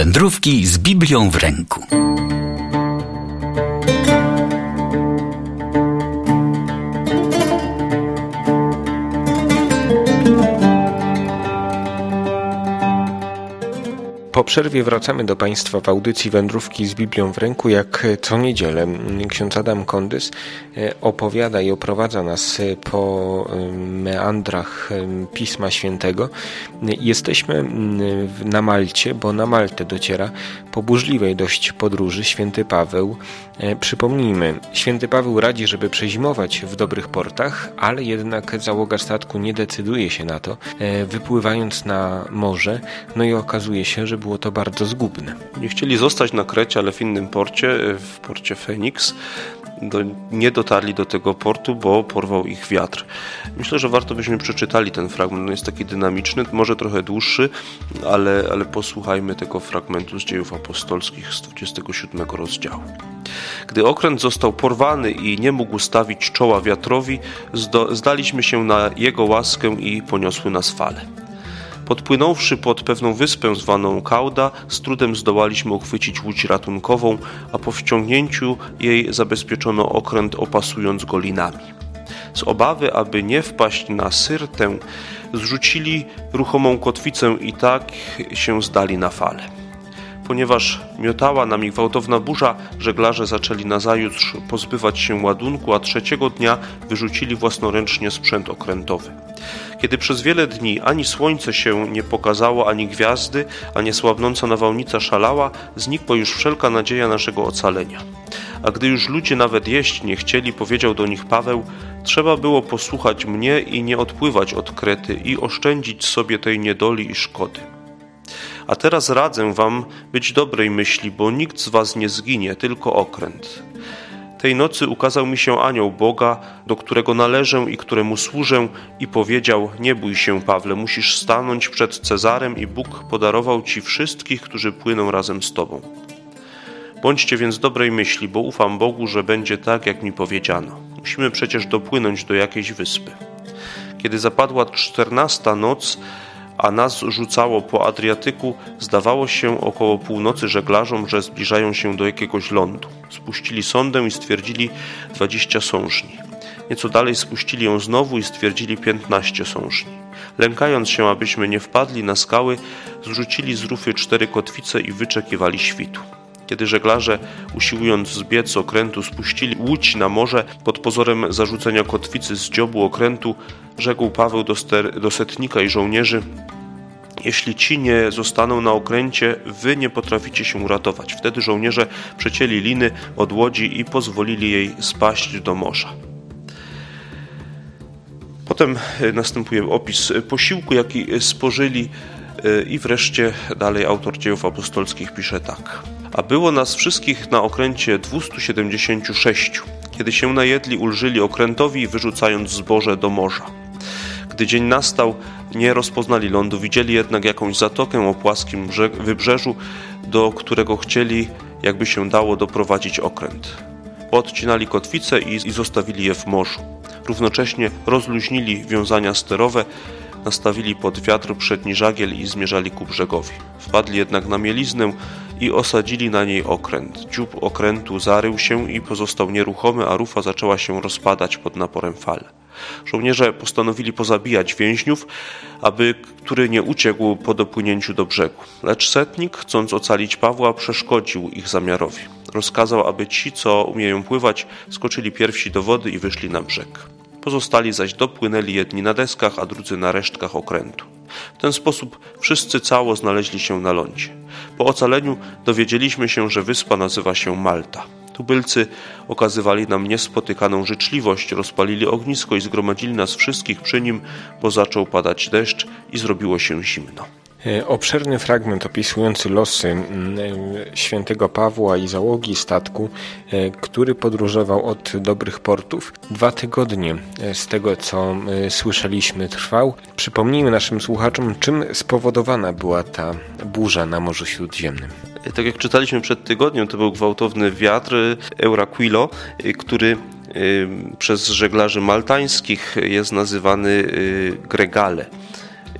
Wędrówki z Biblią w ręku. Po przerwie wracamy do Państwa w audycji Wędrówki z Biblią w ręku. Jak co niedzielę ksiądz Adam Kondys opowiada i oprowadza nas po meandrach Pisma Świętego. Jesteśmy na Malcie, bo na Maltę dociera po burzliwej dość podróży święty Paweł. Przypomnijmy, święty Paweł radzi, żeby przezimować w dobrych portach, ale jednak załoga statku nie decyduje się na to, wypływając na morze, no i okazuje się, że było to bardzo zgubne. Nie chcieli zostać na Krecie, ale w innym porcie, w porcie Feniks. Nie dotarli do tego portu, bo porwał ich wiatr. Myślę, że warto byśmy przeczytali ten fragment. On jest taki dynamiczny, może trochę dłuższy, ale posłuchajmy tego fragmentu z Dziejów Apostolskich z 27 rozdziału. Gdy okręt został porwany i nie mógł stawić czoła wiatrowi, zdaliśmy się na jego łaskę i poniosły nas fale. Podpłynąwszy pod pewną wyspę zwaną Kauda, z trudem zdołaliśmy uchwycić łódź ratunkową, a po wciągnięciu jej zabezpieczono okręt, opasując go linami. Z obawy, aby nie wpaść na Syrtę, zrzucili ruchomą kotwicę i tak się zdali na fale. Ponieważ miotała nami gwałtowna burza, żeglarze zaczęli nazajutrz pozbywać się ładunku, a trzeciego dnia wyrzucili własnoręcznie sprzęt okrętowy. Kiedy przez wiele dni ani słońce się nie pokazało, ani gwiazdy, a niesłabnąca nawałnica szalała, znikła już wszelka nadzieja naszego ocalenia. A gdy już ludzie nawet jeść nie chcieli, powiedział do nich Paweł: trzeba było posłuchać mnie i nie odpływać od Krety i oszczędzić sobie tej niedoli i szkody. A teraz radzę wam być dobrej myśli, bo nikt z was nie zginie, tylko okręt. Tej nocy ukazał mi się anioł Boga, do którego należę i któremu służę, i powiedział: nie bój się, Pawle, musisz stanąć przed Cezarem i Bóg podarował ci wszystkich, którzy płyną razem z tobą. Bądźcie więc dobrej myśli, bo ufam Bogu, że będzie tak, jak mi powiedziano. Musimy przecież dopłynąć do jakiejś wyspy. Kiedy zapadła 14. noc, a nas rzucało po Adriatyku, zdawało się około północy żeglarzom, że zbliżają się do jakiegoś lądu. Spuścili sondę i stwierdzili 20 sążni. Nieco dalej spuścili ją znowu i stwierdzili 15 sążni. Lękając się, abyśmy nie wpadli na skały, zrzucili z rufy 4 kotwice i wyczekiwali świtu. Kiedy żeglarze, usiłując zbiec okrętu, spuścili łódź na morze pod pozorem zarzucenia kotwicy z dziobu okrętu, rzekł Paweł do setnika i żołnierzy: jeśli ci nie zostaną na okręcie, wy nie potraficie się uratować. Wtedy żołnierze przecięli liny od łodzi i pozwolili jej spaść do morza. Potem następuje opis posiłku, jaki spożyli, i wreszcie dalej autor Dziejów Apostolskich pisze tak. A było nas wszystkich na okręcie 276. Kiedy się najedli, ulżyli okrętowi, wyrzucając zboże do morza. Gdy dzień nastał, nie rozpoznali lądu, widzieli jednak jakąś zatokę o płaskim wybrzeżu, do którego chcieli, jakby się dało, doprowadzić okręt. Odcinali kotwice i zostawili je w morzu. Równocześnie rozluźnili wiązania sterowe, nastawili pod wiatr przedni żagiel i zmierzali ku brzegowi. Wpadli jednak na mieliznę i osadzili na niej okręt. Dziób okrętu zarył się i pozostał nieruchomy, a rufa zaczęła się rozpadać pod naporem fal. Żołnierze postanowili pozabijać więźniów, aby który nie uciekł po dopłynięciu do brzegu. Lecz setnik, chcąc ocalić Pawła, przeszkodził ich zamiarowi. Rozkazał, aby ci, co umieją pływać, skoczyli pierwsi do wody i wyszli na brzeg. Pozostali zaś dopłynęli jedni na deskach, a drudzy na resztkach okrętu. W ten sposób wszyscy cało znaleźli się na lądzie. Po ocaleniu dowiedzieliśmy się, że wyspa nazywa się Malta. Tubylcy okazywali nam niespotykaną życzliwość, rozpalili ognisko i zgromadzili nas wszystkich przy nim, bo zaczął padać deszcz i zrobiło się zimno. Obszerny fragment opisujący losy świętego Pawła i załogi statku, który podróżował od dobrych portów. 2 tygodnie z tego, co słyszeliśmy, trwał. Przypomnijmy naszym słuchaczom, czym spowodowana była ta burza na Morzu Śródziemnym. Tak jak czytaliśmy przed tygodniem, to był gwałtowny wiatr Euraquilo, który przez żeglarzy maltańskich jest nazywany Gregale.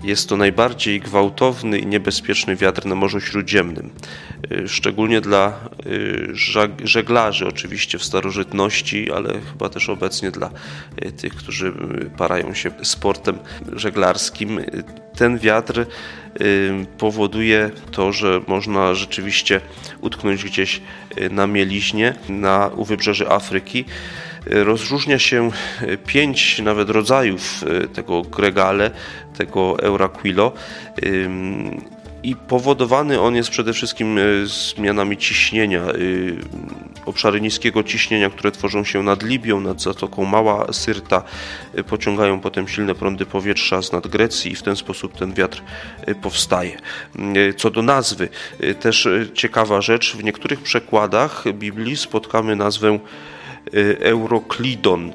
Jest to najbardziej gwałtowny i niebezpieczny wiatr na Morzu Śródziemnym. Szczególnie dla żeglarzy oczywiście w starożytności, ale chyba też obecnie dla tych, którzy parają się sportem żeglarskim. Ten wiatr powoduje to, że można rzeczywiście utknąć gdzieś na mieliźnie u wybrzeży Afryki. Rozróżnia się 5 nawet rodzajów tego gregale, tego Euraquilo, i powodowany on jest przede wszystkim zmianami ciśnienia. Obszary niskiego ciśnienia, które tworzą się nad Libią, nad Zatoką Mała Syrta, pociągają potem silne prądy powietrza z nad Grecji i w ten sposób ten wiatr powstaje. Co do nazwy, też ciekawa rzecz, w niektórych przekładach Biblii spotkamy nazwę Euroklidon,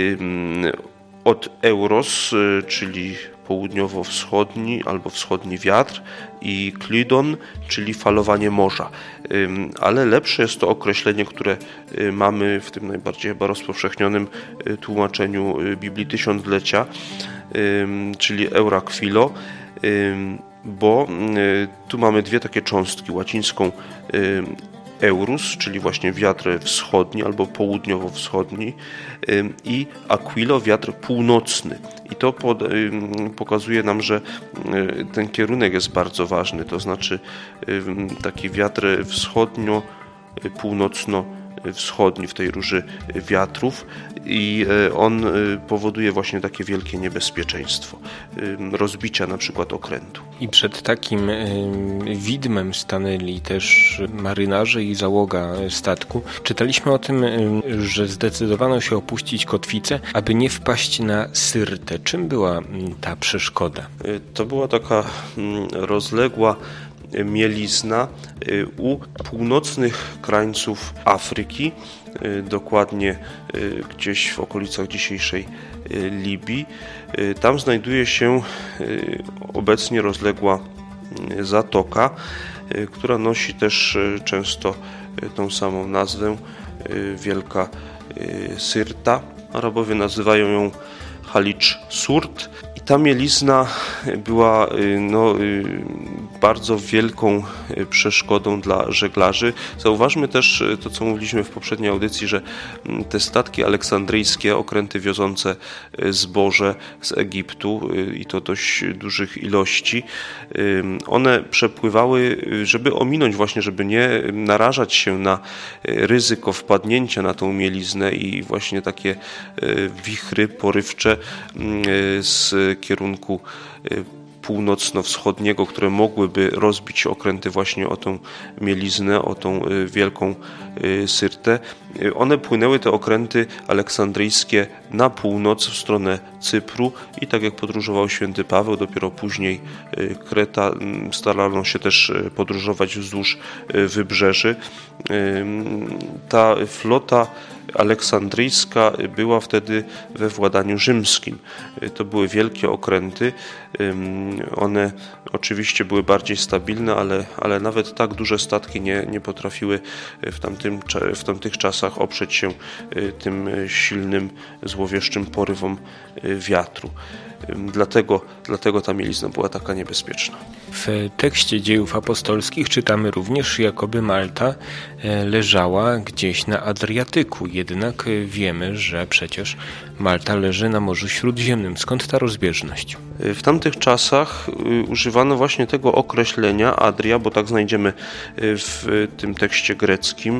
od Euros, czyli południowo-wschodni albo wschodni wiatr, i klidon, czyli falowanie morza. Ale lepsze jest to określenie, które mamy w tym najbardziej chyba rozpowszechnionym tłumaczeniu Biblii Tysiąclecia, czyli Euraquilo, bo tu mamy dwie takie cząstki, łacińską Eurus, czyli właśnie wiatr wschodni albo południowo-wschodni, i Aquilo, wiatr północny. I to pokazuje nam, że ten kierunek jest bardzo ważny, to znaczy taki wiatr wschodnio-północno-wschodni w tej róży wiatrów, i on powoduje właśnie takie wielkie niebezpieczeństwo rozbicia na przykład okrętu. I przed takim widmem stanęli też marynarze i załoga statku. Czytaliśmy o tym, że zdecydowano się opuścić kotwicę, aby nie wpaść na Syrtę. Czym była ta przeszkoda? To była taka rozległa mielizna u północnych krańców Afryki, dokładnie gdzieś w okolicach dzisiejszej Libii. Tam znajduje się obecnie rozległa zatoka, która nosi też często tą samą nazwę, Wielka Syrta. Arabowie nazywają ją Halicz Surt. I ta mielizna była bardzo wielką przeszkodą dla żeglarzy. Zauważmy też to, co mówiliśmy w poprzedniej audycji, że te statki aleksandryjskie, okręty wiozące zboże z Egiptu, i to dość dużych ilości, one przepływały, żeby ominąć właśnie, żeby nie narażać się na ryzyko wpadnięcia na tą mieliznę i właśnie takie wichry porywcze z kierunku północno-wschodniego, które mogłyby rozbić okręty właśnie o tą mieliznę, o tą wielką Syrtę. One płynęły, te okręty aleksandryjskie, na północ, w stronę Cypru, i tak jak podróżował święty Paweł, dopiero później Kreta, starano się też podróżować wzdłuż wybrzeży. Ta flota aleksandryjska była wtedy we władaniu rzymskim. To były wielkie okręty. One oczywiście były bardziej stabilne, ale nawet tak duże statki nie potrafiły w tamtych czasach oprzeć się tym silnym, złowieszczym porywom wiatru. Dlatego ta mielizna była taka niebezpieczna. W tekście Dziejów Apostolskich czytamy również, jakoby Malta leżała gdzieś na Adriatyku. Jednak wiemy, że przecież Malta leży na Morzu Śródziemnym. Skąd ta rozbieżność? W tamtych czasach używano właśnie tego określenia Adria, bo tak znajdziemy w tym tekście greckim,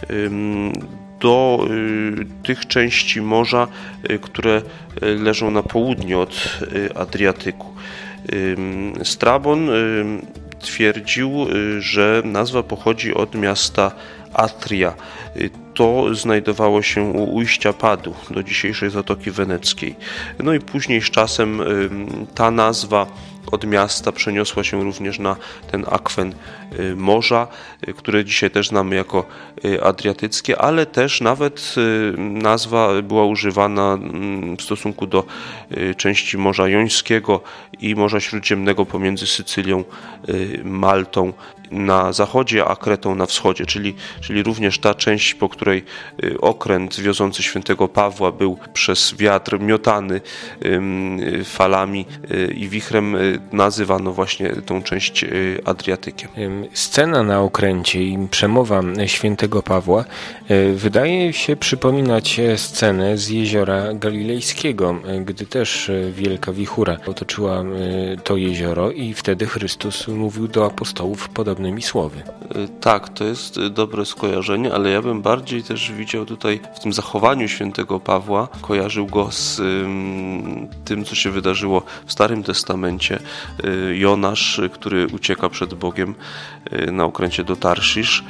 do tych części morza, które leżą na południe od Adriatyku. Strabon twierdził, że nazwa pochodzi od miasta Atria. To znajdowało się u ujścia Padu do dzisiejszej Zatoki Weneckiej. No i później z czasem ta nazwa od miasta przeniosła się również na ten akwen morza, które dzisiaj też znamy jako adriatyckie, ale też nawet nazwa była używana w stosunku do części Morza Jońskiego i Morza Śródziemnego pomiędzy Sycylią, Maltą na zachodzie, a Kretą na wschodzie, czyli również ta część, po której okręt wiozący świętego Pawła był przez wiatr miotany falami i wichrem, nazywano właśnie tą część Adriatykiem. Scena na okręcie i przemowa świętego Pawła wydaje się przypominać scenę z jeziora galilejskiego, gdy też wielka wichura otoczyła to jezioro i wtedy Chrystus mówił do apostołów podobnymi słowy. Tak, to jest dobre skojarzenie, ale ja bym bardziej też widział tutaj w tym zachowaniu świętego Pawła, kojarzył go z tym, co się wydarzyło w Starym Testamencie. Jonasz, który ucieka przed Bogiem na okręcie do Tarszisz.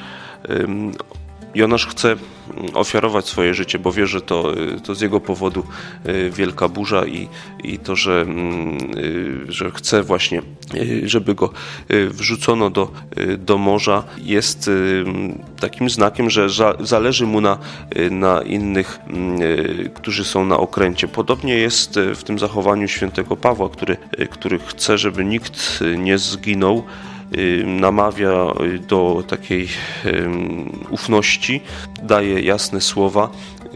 Jonasz chce ofiarować swoje życie, bo wie, że to z jego powodu wielka burza i to, że chce właśnie, żeby go wrzucono do morza, jest takim znakiem, że zależy mu na innych, którzy są na okręcie. Podobnie jest w tym zachowaniu świętego Pawła, który chce, żeby nikt nie zginął. Namawia do takiej ufności, daje jasne słowa,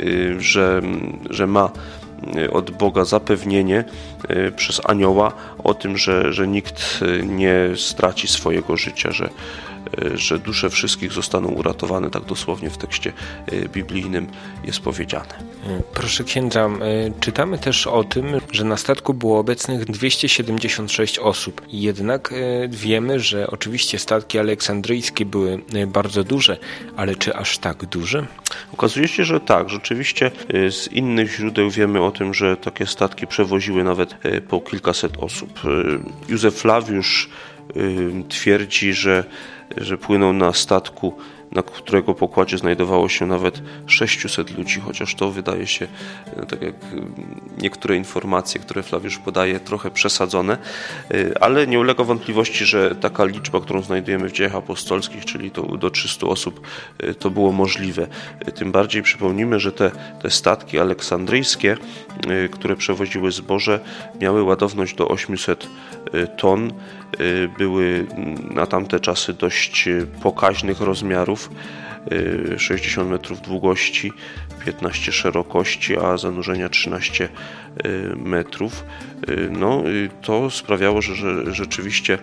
że ma od Boga zapewnienie przez anioła o tym, że nikt nie straci swojego życia, że dusze wszystkich zostaną uratowane, tak dosłownie w tekście biblijnym jest powiedziane. Proszę księdza, czytamy też o tym, że na statku było obecnych 276 osób. Jednak wiemy, że oczywiście statki aleksandryjskie były bardzo duże, ale czy aż tak duże? Okazuje się, że tak. Rzeczywiście z innych źródeł wiemy o tym, że takie statki przewoziły nawet po kilkaset osób. Józef Flawiusz twierdzi, że płynął na statku, na którego pokładzie znajdowało się nawet 600 ludzi, chociaż to wydaje się, tak jak niektóre informacje, które Flawiusz podaje, trochę przesadzone, ale nie ulega wątpliwości, że taka liczba, którą znajdujemy w Dziejach Apostolskich, czyli to do 300 osób, to było możliwe. Tym bardziej przypomnijmy, że te statki aleksandryjskie, które przewoziły zboże, miały ładowność do 800 ton, były na tamte czasy dość pokaźnych rozmiarów, 60 metrów długości, 15 szerokości, a zanurzenia 13 metrów. No, to sprawiało, że rzeczywiście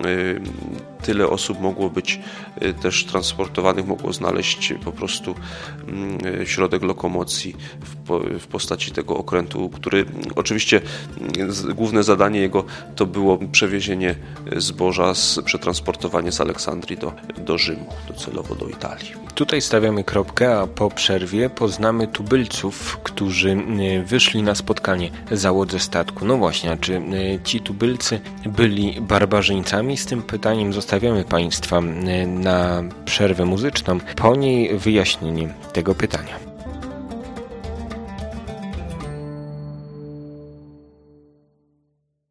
tyle osób mogło być też transportowanych, mogło znaleźć po prostu środek lokomocji w postaci tego okrętu, który oczywiście główne zadanie jego to było przewiezienie zboża, przetransportowanie z Aleksandrii do Rzymu, docelowo do Italii. Tutaj stawiamy kropkę, a po przerwie poznamy tubylców, którzy wyszli na spotkanie załodze statku. No właśnie, a czy ci tubylcy byli barbarzyńcami? Z tym pytaniem zostawiamy Państwa na przerwę muzyczną. Po niej wyjaśnienie tego pytania.